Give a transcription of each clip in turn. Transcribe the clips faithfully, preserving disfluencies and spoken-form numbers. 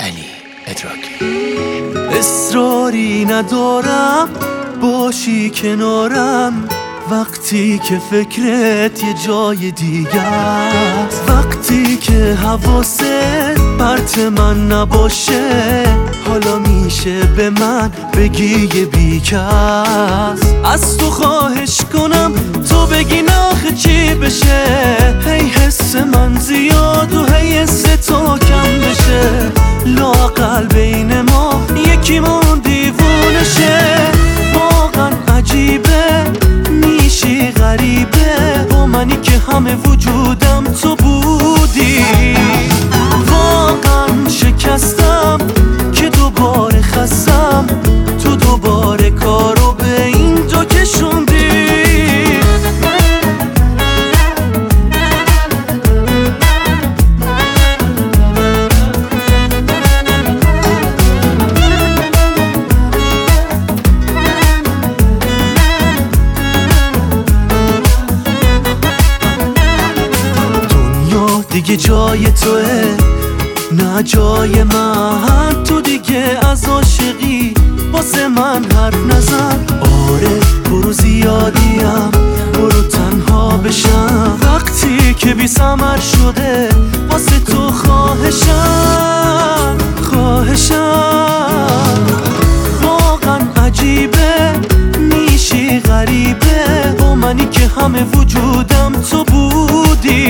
علی ادراکی. اصراری ندارم باشی کنارم وقتی که فکرت یه جای دیگه است، وقتی که حواست پرت من نباشه، حالا میشه به من بگی یه بیکس. از تو خواهش کنم تو بگی آخه چی بشه، هی حس من زیاد و هی حس تو کم بشه، لااقل بین ما یکیمون دیوونه شه. واقعا عجیبه میشی غریبه با منی که همه وجودم تو بودی. واقعا شکستم که دوباره خستم، تو دوباره کارو به این جا کشوندی. دیگه جای توه نه جای من، تو دیگه از عاشقی واسه من حرف نزن. آره برو زیادیم برو تنها بشم، وقتی که بی ثمر شده واسه تو خواهشم خواهشم. واقعا عجیبه میشی غریبه با منی که همه وجودم تو بودی.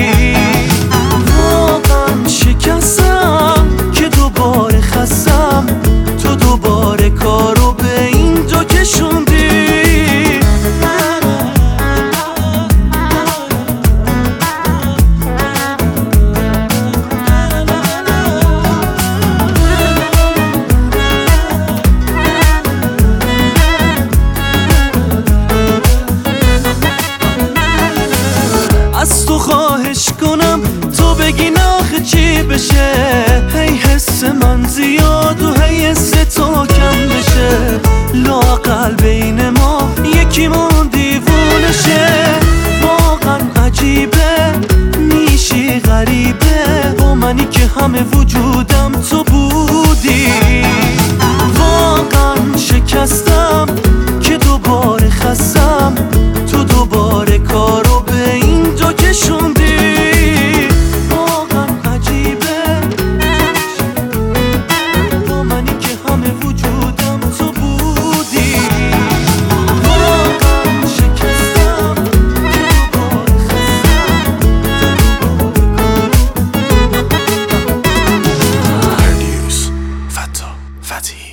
واقعا شکستم که دوباره خستم، تو دوباره کارو به اینجا کشوندی. از تو خواهش کنم تو بگی آخه چی بشه، هی حس من زیاد و هی حس تو کم بشه، لااقل بین ما یکیمون دیوونه شه. واقعا عجیبه میشی غریبه با منی که همه وجودم تو بودی. واقعا شکستم که دوباره خستم، تو دوباره کارو به اینجا کشوندی. فتی